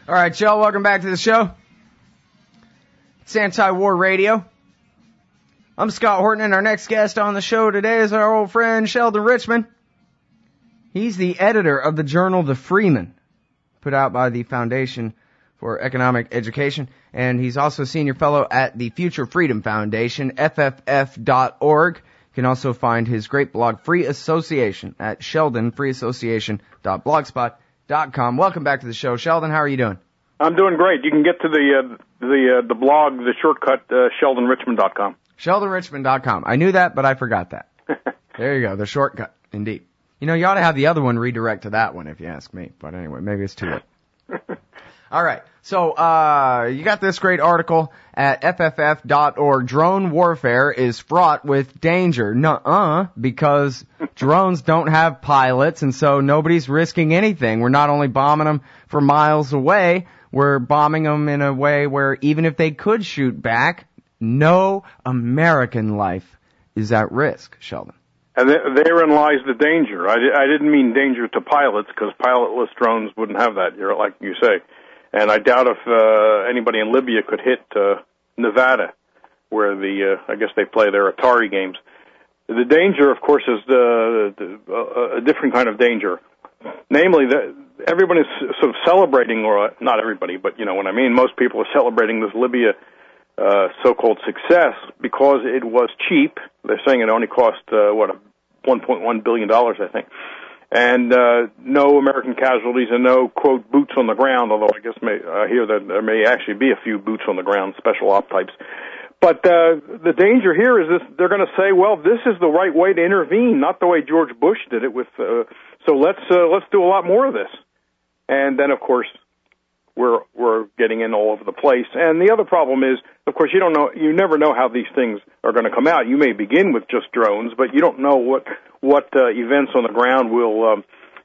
All right, y'all, welcome back to the show. It's Anti-War Radio. I'm Scott Horton, and our next guest on the show today is our old friend Sheldon Richman. He's the editor of the journal The Freeman, put out by the Foundation for Economic Education, and he's also a senior fellow at the Future Freedom Foundation, FFF.org. You can also find his great blog, Free Association, at sheldonfreeassociation.blogspot.com. Welcome back to the show. Sheldon, how are you doing? I'm doing great. You can get to the blog, the shortcut, sheldonrichmond.com. sheldonrichmond.com. I knew that, but I forgot that. There you go, the shortcut, indeed. You know, you ought to have the other one redirect to that one, if you ask me. But anyway, maybe it's too late. All right, so you got this great article at FFF.org. Drone warfare is fraught with danger. Nuh-uh, because drones don't have pilots, and so nobody's risking anything. We're not only bombing them for miles away, we're bombing them in a way where even if they could shoot back, no American life is at risk, Sheldon. And therein lies the danger. I didn't mean danger to pilots, because pilotless drones wouldn't have that, like you say. And I doubt if anybody in Libya could hit Nevada, where I guess they play their Atari games. The danger, of course, is a different kind of danger. Namely, that everybody is sort of celebrating, or not everybody, but you know what I mean. Most people are celebrating this Libya so-called success because it was cheap. They're saying it only cost $1.1 billion, I think. And no American casualties and no, quote, boots on the ground, although I guess I hear that there may actually be a few boots on the ground, special op types. But the danger here is this: they're going to say, well, this is the right way to intervene, not the way George Bush did it with, so let's do a lot more of this. And then, of course, we're getting in all over the place. And the other problem is, of course, you never know how these things are going to come out. You may begin with just drones, but you don't know what events on the ground will,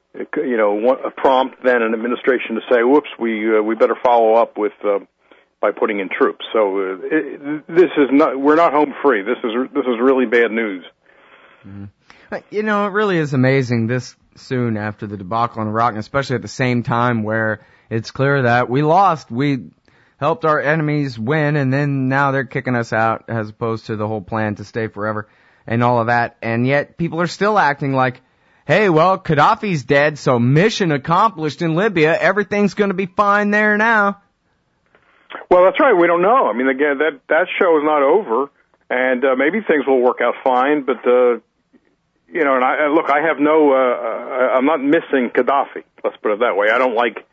prompt then an administration to say, whoops, we better follow up with, by putting in troops. So, we're not home free. This is really bad news. Mm-hmm. You know, it really is amazing this soon after the debacle in Iraq, and especially at the same time where it's clear that we lost. We helped our enemies win, and then now they're kicking us out, as opposed to the whole plan to stay forever and all of that. And yet people are still acting like, hey, well, Gaddafi's dead, so mission accomplished in Libya. Everything's going to be fine there now. Well, that's right. We don't know. I mean, again, that show is not over, and maybe things will work out fine. But and I have I'm not missing Gaddafi. Let's put it that way. I don't like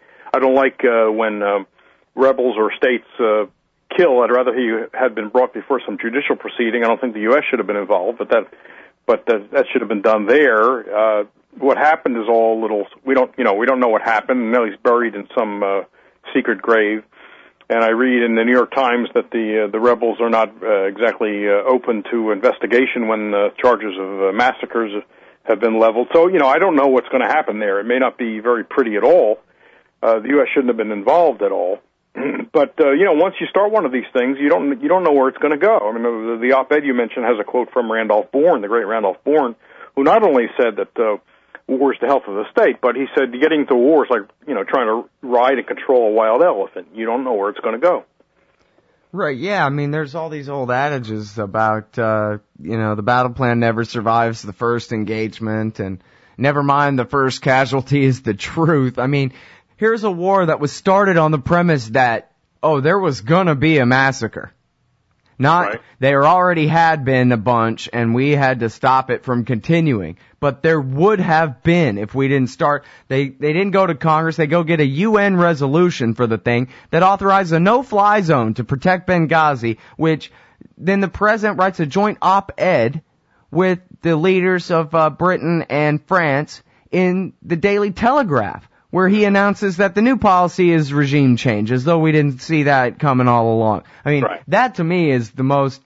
when rebels or states kill. I'd rather he had been brought before some judicial proceeding. I don't think the U.S. should have been involved, but that should have been done there. What happened is all little. We don't know what happened. We know he's buried in some secret grave. And I read in the New York Times that the rebels are not exactly open to investigation when charges of massacres have been leveled. So I don't know what's going to happen there. It may not be very pretty at all. The U.S. shouldn't have been involved at all. But once you start one of these things, you don't know where it's going to go. I mean, the op-ed you mentioned has a quote from Randolph Bourne, the great Randolph Bourne, who not only said that war is the health of the state, but he said getting to war is like trying to ride and control a wild elephant. You don't know where it's going to go. Right, yeah. I mean, there's all these old adages about the battle plan never survives the first engagement, and never mind the first casualty is the truth. I mean, here's a war that was started on the premise that, there was gonna be a massacre. Right. There already had been a bunch, and we had to stop it from continuing. But there would have been if we didn't start. They didn't go to Congress. They go get a UN resolution for the thing that authorized a no-fly zone to protect Benghazi, which then the president writes a joint op-ed with the leaders of Britain and France in the Daily Telegraph, where he announces that the new policy is regime change, as though we didn't see that coming all along. I mean, That to me is the most,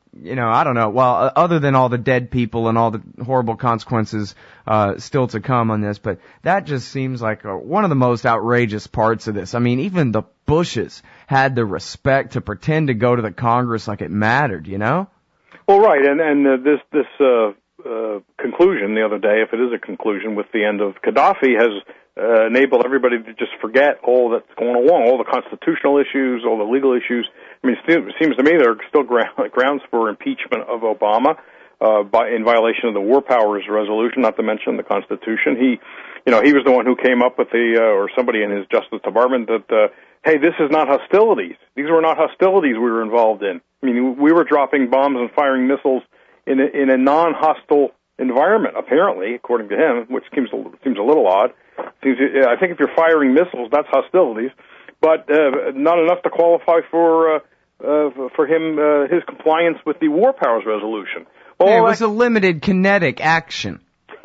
I don't know, well, other than all the dead people and all the horrible consequences still to come on this, but that just seems like one of the most outrageous parts of this. I mean, even the Bushes had the respect to pretend to go to the Congress like it mattered, Well, right, and this conclusion the other day, if it is a conclusion, with the end of Gaddafi, has enabled everybody to just forget all that's going along, all the constitutional issues, all the legal issues. I mean, it seems to me there are still grounds for impeachment of Obama in violation of the War Powers Resolution, not to mention the Constitution. He was the one who came up with or somebody in his Justice Department that, hey, this is not hostilities. These were not hostilities we were involved in. I mean, we were dropping bombs and firing missiles in a non-hostile environment, apparently, according to him, which seems a little odd. I think if you're firing missiles, that's hostilities, but not enough to qualify for him his compliance with the War Powers Resolution. Well, it was a limited kinetic action.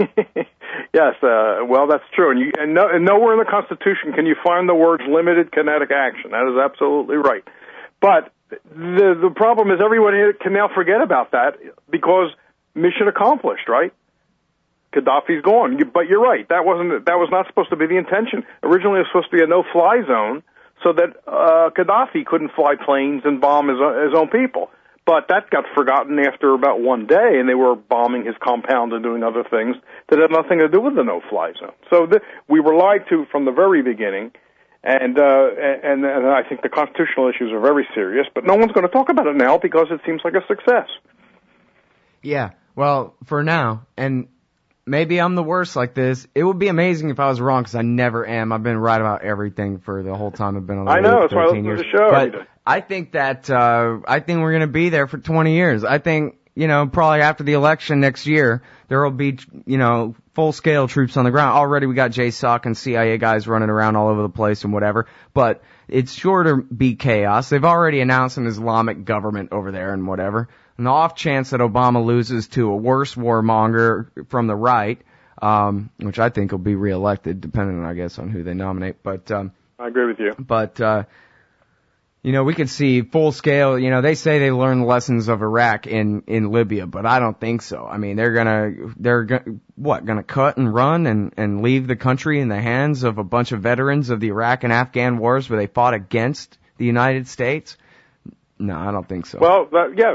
Yes, well, that's true, and nowhere in the Constitution can you find the words limited kinetic action. That is absolutely right. But the problem is everyone can now forget about that because mission accomplished, right? Gaddafi's gone. But you're right. That was not supposed to be the intention. Originally, it was supposed to be a no-fly zone so that Gaddafi couldn't fly planes and bomb his own people. But that got forgotten after about one day, and they were bombing his compound and doing other things that had nothing to do with the no-fly zone. So we were lied to from the very beginning, and I think the constitutional issues are very serious, but no one's going to talk about it now because it seems like a success. Yeah, well, for now, and maybe I'm the worst like this. It would be amazing if I was wrong, because I never am. I've been right about everything for the whole time I've been on the I know, that's why I 13 listen years. to the show. But I think that we're going to be there for 20 years. I think, probably after the election next year, there will be, full-scale troops on the ground. Already we got JSOC and CIA guys running around all over the place and whatever, but it's sure to be chaos. They've already announced an Islamic government over there and whatever. And the off chance that Obama loses to a worse warmonger from the right, which I think will be reelected, depending, I guess, on who they nominate. But I agree with you. But we could see full scale. They say they learned the lessons of Iraq in Libya, but I don't think so. I mean, they're gonna cut and run and leave the country in the hands of a bunch of veterans of the Iraq and Afghan wars where they fought against the United States? No, I don't think so. Well,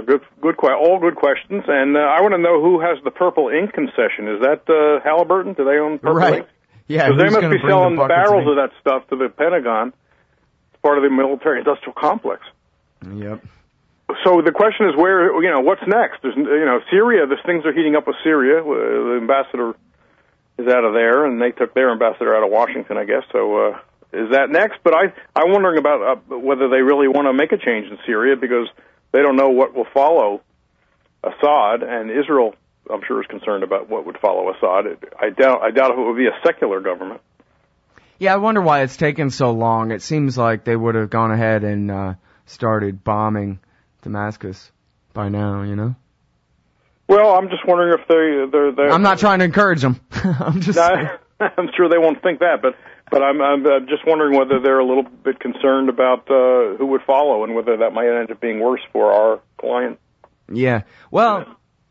all good questions, and I want to know who has the purple ink concession. Is that Halliburton? Do they own purple ink? Yeah, because they must be selling barrels of that stuff to the Pentagon. It's part of the military-industrial complex. Yep. So the question is what's next? There's, Syria. Things are heating up with Syria. The ambassador is out of there, and they took their ambassador out of Washington, I guess. So. Is that next? But I'm wondering about whether they really want to make a change in Syria because they don't know what will follow Assad, and Israel, I'm sure, is concerned about what would follow Assad. I doubt if it would be a secular government. Yeah, I wonder why it's taken so long. It seems like they would have gone ahead and started bombing Damascus by now, Well, I'm just wondering if they're I'm not trying to encourage them. I'm sure they won't think that, but I'm just wondering whether they're a little bit concerned about who would follow and whether that might end up being worse for our client. Yeah. Well,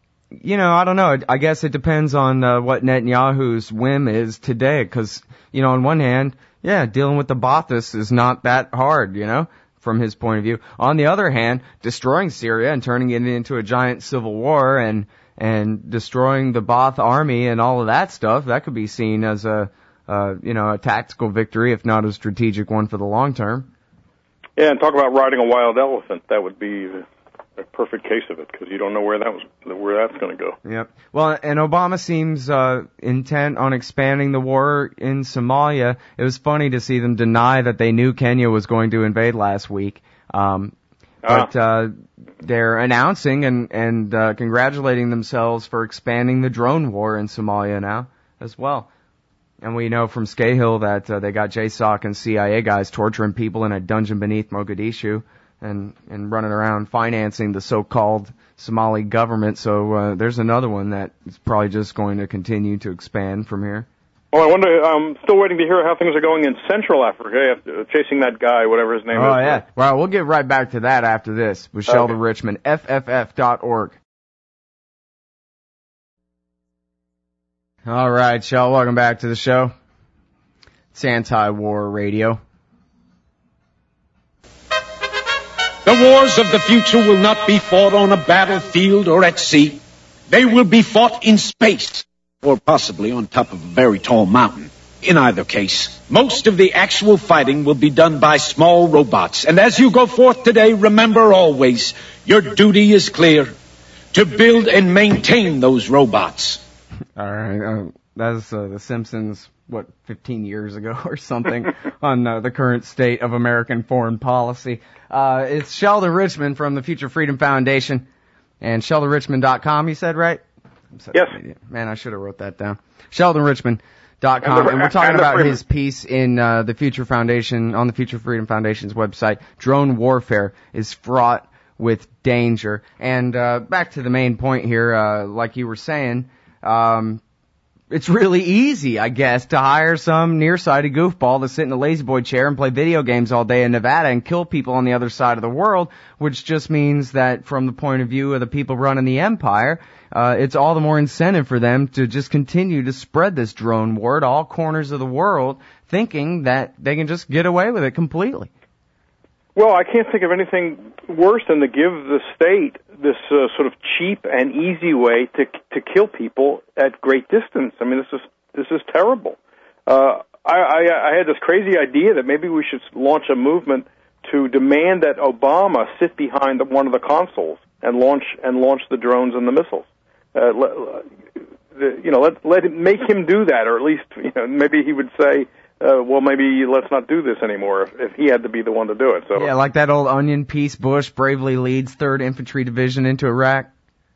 I don't know. I guess it depends on what Netanyahu's whim is today, because, on one hand, dealing with the Ba'athis is not that hard, from his point of view. On the other hand, destroying Syria and turning it into a giant civil war and destroying the Ba'ath army and all of that stuff, that could be seen as a tactical victory, if not a strategic one for the long term. Yeah, and talk about riding a wild elephant. That would be a perfect case of it, because you don't know where that's going to go. Yep. Well, and Obama seems intent on expanding the war in Somalia. It was funny to see them deny that they knew Kenya was going to invade last week. But they're announcing and congratulating themselves for expanding the drone war in Somalia now as well. And we know from Scahill that they got JSOC and CIA guys torturing people in a dungeon beneath Mogadishu and running around financing the so-called Somali government. So there's another one that is probably just going to continue to expand from here. Well, I wonder, I'm still waiting to hear how things are going in Central Africa, chasing that guy, whatever his name is. Oh, yeah. Well, we'll get right back to that after this with Sheldon Richman, FFF.org. All right, Shel, welcome back to the show. It's Anti-War Radio. The wars of the future will not be fought on a battlefield or at sea. They will be fought in space, or possibly on top of a very tall mountain. In either case, most of the actual fighting will be done by small robots. And as you go forth today, remember always, your duty is clear: to build and maintain those robots. All right, that's The Simpsons, 15 years ago or something, on the current state of American foreign policy. It's Sheldon Richman from the Future Freedom Foundation, and SheldonRichman.com, you said, right? Yes. Man, I should have wrote that down. SheldonRichman.com, and we're talking about his piece in the Future Foundation, on the Future Freedom Foundation's website. Drone warfare is fraught with danger. And back to the main point here, like you were saying, it's really easy, I guess, to hire some nearsighted goofball to sit in a lazy boy chair and play video games all day in Nevada and kill people on the other side of the world, which just means that from the point of view of the people running the empire, it's all the more incentive for them to just continue to spread this drone war to all corners of the world, thinking that they can just get away with it completely. Well, I can't think of anything worse than to give the state this sort of cheap and easy way to kill people at great distance. I mean, this is terrible. I had this crazy idea that maybe we should launch a movement to demand that Obama sit behind one of the consoles and launch the drones and the missiles. Let him, make him do that, or at least maybe he would say, well, maybe let's not do this anymore if he had to be the one to do it. So yeah, like that old onion piece Bush bravely leads 3rd Infantry Division into Iraq.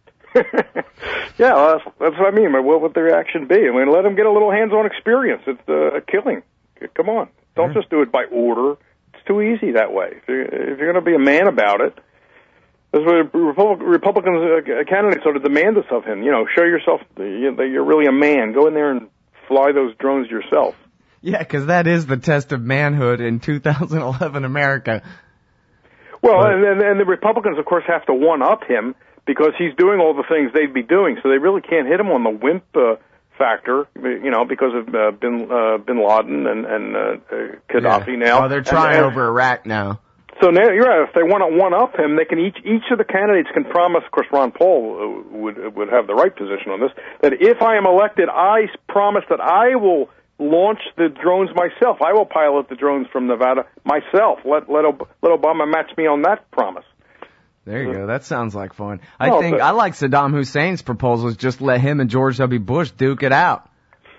Yeah, well, that's what I mean. What would the reaction be? I mean, let him get a little hands-on experience. It's a killing. Come on. Don't just do it by order. It's too easy that way. If you're going to be a man about it, that's what Republican candidates sort of demand this of him. Show yourself that you're really a man. Go in there and fly those drones yourself. Yeah, because that is the test of manhood in 2011 America. Well, and the Republicans, of course, have to one-up him because he's doing all the things they'd be doing, so they really can't hit him on the wimp factor, because of bin Laden and Gaddafi now. Oh, they're trying over Iraq now. So now, you're right, if they want to one-up him, they can each of the candidates can promise, of course, Ron Paul would have the right position on this, that if I am elected, I promise that I will launch the drones myself. I will pilot the drones from Nevada myself. Let Obama match me on that promise. There you go. That sounds like fun. I like Saddam Hussein's proposals. Just let him and George W. Bush duke it out.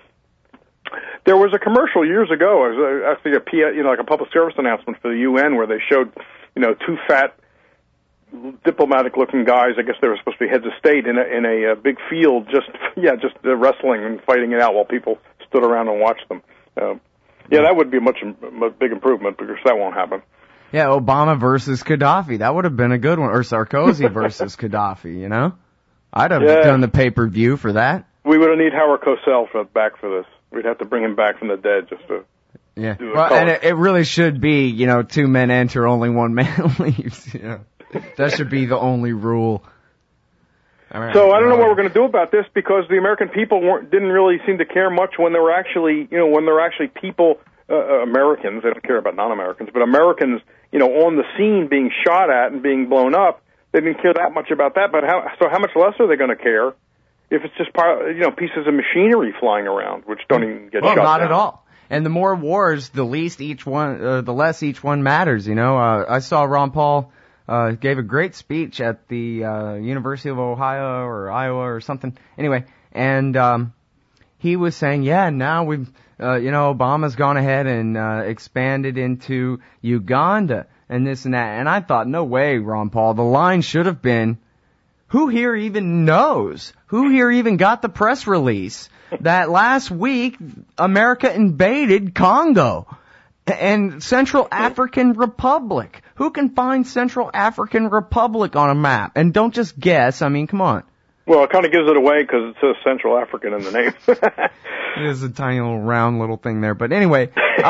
There was a commercial years ago. It was actually like a public service announcement for the UN where they showed, two fat diplomatic-looking guys. I guess they were supposed to be heads of state in a big field, just wrestling and fighting it out while people stood around and watched them. That would be a big improvement, because that won't happen. Yeah, Obama versus Gaddafi. That would have been a good one. Or Sarkozy versus Gaddafi, I'd have done the pay-per-view for that. We would have need Howard Cosell back for this. We'd have to bring him back from the dead just to do it. Well, and it really should be, 2 men enter, only 1 man leaves. That should be the only rule. All right. So I don't know what we're going to do about this, because the American people didn't really seem to care much when there were actually, people, Americans, they don't care about non-Americans, but Americans, on the scene being shot at and being blown up. They didn't care that much about that, but how much less are they going to care if it's just pieces of machinery flying around which don't even get shot down? Not at all. And the more wars, the less each one matters. I saw Ron Paul gave a great speech at the University of Ohio or Iowa or something. Anyway, and he was saying, now we've, Obama's gone ahead and expanded into Uganda and this and that. And I thought, no way, Ron Paul. The line should have been, who here even knows? Who here even got the press release that last week America invaded Congo and Central African Republic? Who can find Central African Republic on a map? And don't just guess. I mean, come on. Well, it kind of gives it away because it says Central African in the name. It is a tiny little round little thing there. But anyway,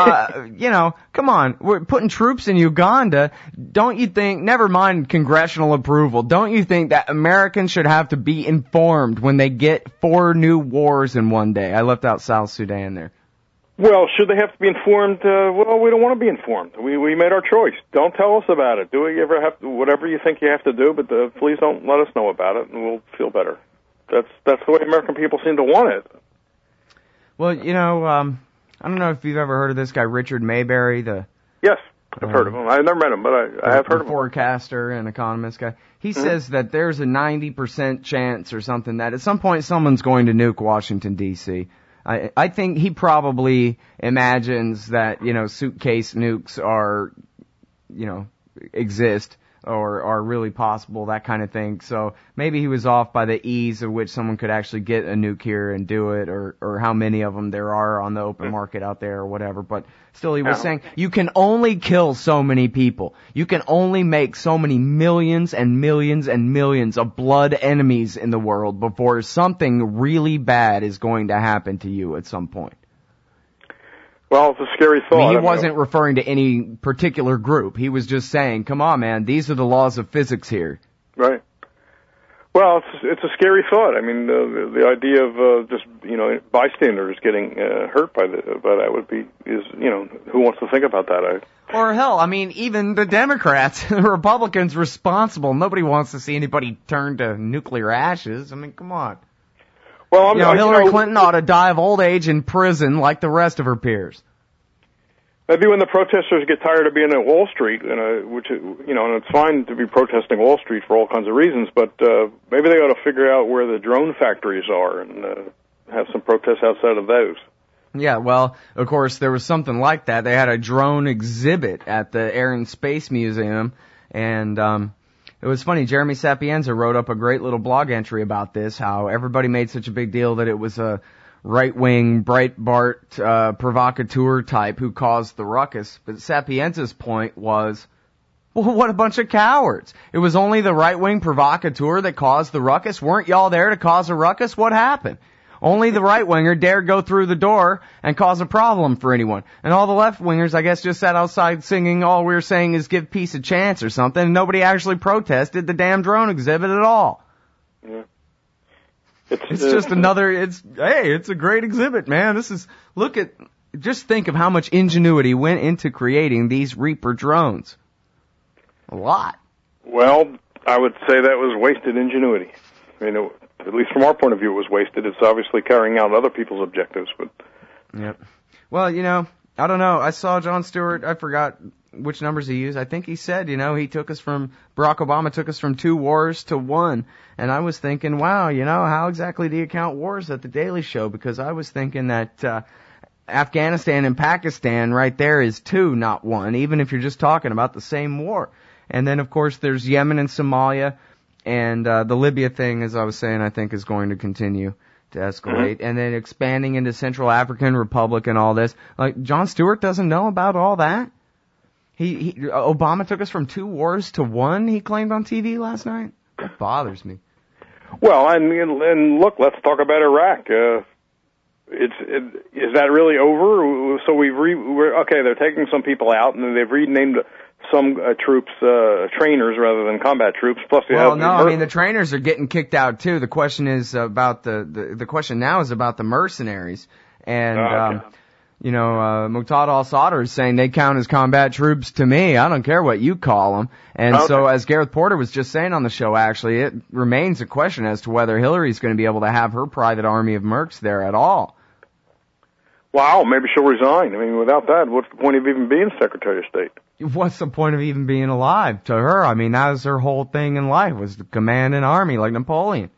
come on. We're putting troops in Uganda. Don't you think, never mind congressional approval, don't you think that Americans should have to be informed when they get 4 new wars in one day? I left out South Sudan there. Well, should they have to be informed? Well, we don't want to be informed. We made our choice. Don't tell us about it. Do we ever have to, whatever you think you have to do, but please don't let us know about it, and we'll feel better. That's the way American people seem to want it. Well, you know, I don't know if you've ever heard of this guy, Richard Mayberry, Yes, I've heard of him. I've never met him, but I have heard of him. Forecaster and economist guy. He says that there's a 90% chance or something that at some point someone's going to nuke Washington, D.C. I think he probably imagines that, you know, suitcase nukes are, you know, exist or are really possible, that kind of thing. So maybe he was off by the ease of which someone could actually get a nuke here and do it, or how many of them there are on the open market out there or whatever. But still, he was saying you can only kill so many people. You can only make so many millions and millions and millions of blood enemies in the world before something really bad is going to happen to you at some point. Well, it's a scary thought. I mean, he wasn't referring to any particular group. He was just saying, come on, man, these are the laws of physics here. Right. Well, it's a scary thought. I mean, the idea of just, you know, bystanders getting hurt by that would be, you know, who wants to think about that? Or hell, I mean, even the Democrats, the Republicans responsible. Nobody wants to see anybody turn to nuclear ashes. I mean, come on. Well, Hillary Clinton ought to die of old age in prison like the rest of her peers. Maybe when the protesters get tired of being at Wall Street, which, you know, and it's fine to be protesting Wall Street for all kinds of reasons, but maybe they ought to figure out where the drone factories are and have some protests outside of those. Yeah, well, of course, there was something like that. They had a drone exhibit at the Air and Space Museum, and it was funny. Jeremy Sapienza wrote up a great little blog entry about this, how everybody made such a big deal that it was a right-wing, Breitbart, provocateur type who caused the ruckus. But Sapienza's point was, well, what a bunch of cowards. It was only the right-wing provocateur that caused the ruckus. Weren't y'all there to cause a ruckus? What happened? Only the right-winger dared go through the door and cause a problem for anyone. And all the left-wingers, I guess, just sat outside singing, all we were saying is give peace a chance or something, and nobody actually protested the damn drone exhibit at all. Yeah. It's just another, it's a great exhibit, man. Just think of how much ingenuity went into creating these Reaper drones. A lot. Well, I would say that was wasted ingenuity. I mean, at least from our point of view, it was wasted. It's obviously carrying out other people's objectives, but. Yep. Well, you know, I don't know. I saw Jon Stewart. I forgot which numbers he used. I think he said, you know, Barack Obama took us from 2 wars to 1. And I was thinking, wow, you know, how exactly do you count wars at the Daily Show? Because I was thinking that, Afghanistan and Pakistan right there is 2, not 1, even if you're just talking about the same war. And then, of course, there's Yemen and Somalia. And the Libya thing, as I was saying, I think is going to continue to escalate. Mm-hmm. And then expanding into Central African Republic and all this. Like, Jon Stewart doesn't know about all that? Obama took us from 2 wars to 1, he claimed on TV last night? That bothers me. Well, and look, let's talk about Iraq. Is that really over? So they're taking some people out, and they've renamed some troops trainers rather than combat troops. Plus, the trainers are getting kicked out too. The question is about the question now is about the mercenaries, and you know, Muqtada al-Sadr is saying they count as combat troops to me. I don't care what you call them. And so, as Gareth Porter was just saying on the show, actually, it remains a question as to whether Hillary's going to be able to have her private army of mercs there at all. Wow, maybe she'll resign. I mean, without that, what's the point of even being Secretary of State? What's the point of even being alive to her? I mean, that was her whole thing in life, was to command an army like Napoleon.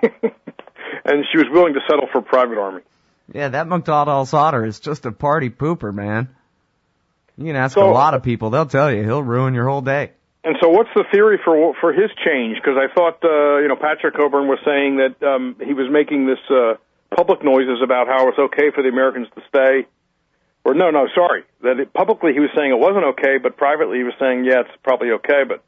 And she was willing to settle for a private army. Yeah, that Muqtada al-Sadr is just a party pooper, man. You can ask a lot of people. They'll tell you. He'll ruin your whole day. And so what's the theory for his change? Because I thought, Patrick Coburn was saying that he was making this public noises about how it's okay for the Americans to stay. Or publicly he was saying it wasn't okay, but privately he was saying, yeah, it's probably okay, but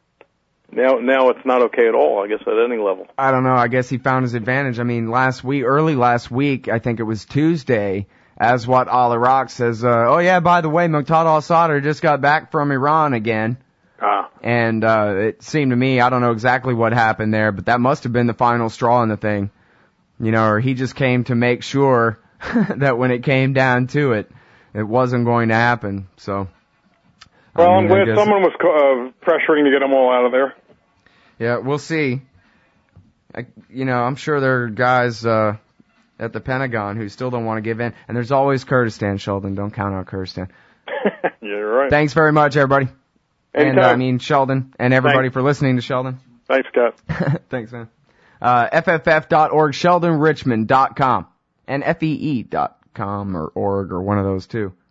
now it's not okay at all, I guess, at any level. I don't know. I guess he found his advantage. I mean, early last week, I think it was Tuesday, Aswat al-Iraq says, by the way, Muqtada al-Sadr just got back from Iran again. And it seemed to me, I don't know exactly what happened there, but that must have been the final straw in the thing. You know, or he just came to make sure that when it came down to it, it wasn't going to happen. So, well, I'm glad someone was pressuring to get them all out of there. Yeah, we'll see. I'm sure there are guys at the Pentagon who still don't want to give in. And there's always Kurdistan, Sheldon. Don't count out Kurdistan. Yeah, you're right. Thanks very much, everybody. Anytime. And Sheldon, and everybody for listening to Sheldon. Thanks, Scott. Thanks, man. FFF.org, SheldonRichmond.com, and FEE.com or org or one of those two.